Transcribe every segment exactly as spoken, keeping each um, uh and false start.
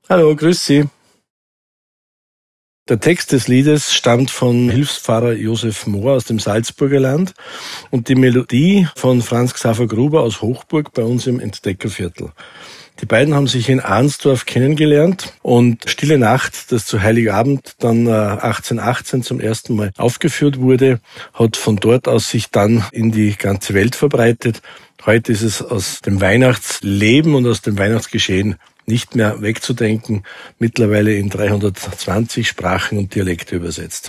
Hallo, grüß Sie. Der Text des Liedes stammt von Hilfspfarrer Josef Mohr aus dem Salzburger Land und die Melodie von Franz Xaver Gruber aus Hochburg bei uns im Entdeckerviertel. Die beiden haben sich in Arnsdorf kennengelernt und Stille Nacht, das zu Heiligabend dann achtzehnhundertachtzehn zum ersten Mal aufgeführt wurde, hat von dort aus sich dann in die ganze Welt verbreitet. Heute ist es aus dem Weihnachtsleben und aus dem Weihnachtsgeschehen nicht mehr wegzudenken, mittlerweile in dreihundertzwanzig Sprachen und Dialekte übersetzt.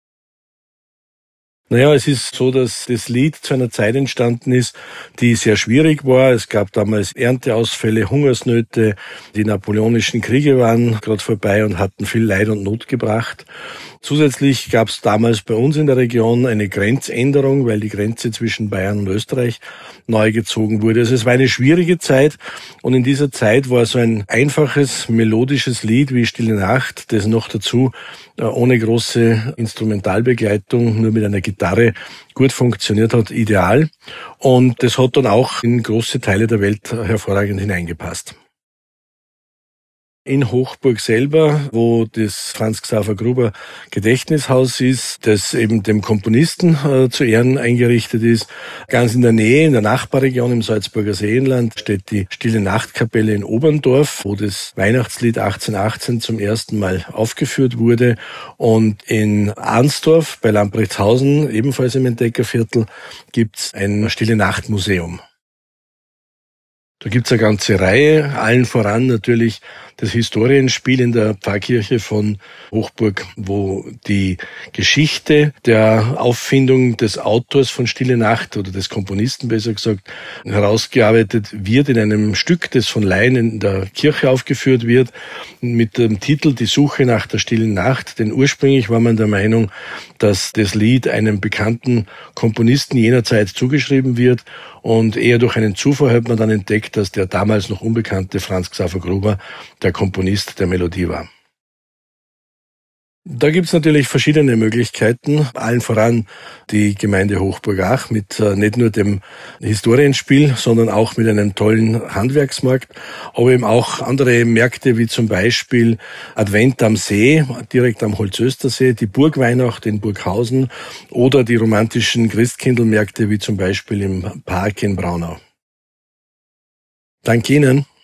Naja, es ist so, dass das Lied zu einer Zeit entstanden ist, die sehr schwierig war. Es gab damals Ernteausfälle, Hungersnöte, die napoleonischen Kriege waren gerade vorbei und hatten viel Leid und Not gebracht. Zusätzlich gab es damals bei uns in der Region eine Grenzänderung, weil die Grenze zwischen Bayern und Österreich neu gezogen wurde. Also es war eine schwierige Zeit und in dieser Zeit war so ein einfaches, melodisches Lied wie Stille Nacht, das noch dazu ohne große Instrumentalbegleitung, nur mit einer Gitarre gut funktioniert hat, ideal. Und das hat dann auch in große Teile der Welt hervorragend hineingepasst. In Hochburg selber, wo das Franz Xaver Gruber Gedächtnishaus ist, das eben dem Komponisten äh, zu Ehren eingerichtet ist. Ganz in der Nähe, in der Nachbarregion im Salzburger Seenland, steht die Stille Nachtkapelle in Oberndorf, wo das Weihnachtslied achtzehnhundertachtzehn zum ersten Mal aufgeführt wurde. Und in Arnsdorf bei Lamprechtshausen, ebenfalls im Entdeckerviertel, gibt's ein Stille Nacht Museum. Da gibt's eine ganze Reihe, allen voran natürlich das Historienspiel in der Pfarrkirche von Hochburg, wo die Geschichte der Auffindung des Autors von Stille Nacht oder des Komponisten besser gesagt herausgearbeitet wird in einem Stück, das von Laien in der Kirche aufgeführt wird, mit dem Titel Die Suche nach der stillen Nacht. Denn ursprünglich war man der Meinung, dass das Lied einem bekannten Komponisten jener Zeit zugeschrieben wird und eher durch einen Zufall hat man dann entdeckt, dass der damals noch unbekannte Franz Xaver Gruber der Komponist der Melodie war. Da gibt's natürlich verschiedene Möglichkeiten, allen voran die Gemeinde Hochburg-Ach mit äh, nicht nur dem Historienspiel, sondern auch mit einem tollen Handwerksmarkt, aber eben auch andere Märkte wie zum Beispiel Advent am See, direkt am Holzöstersee, die Burgweihnacht in Burghausen oder die romantischen Christkindlmärkte wie zum Beispiel im Park in Braunau. Danke Ihnen.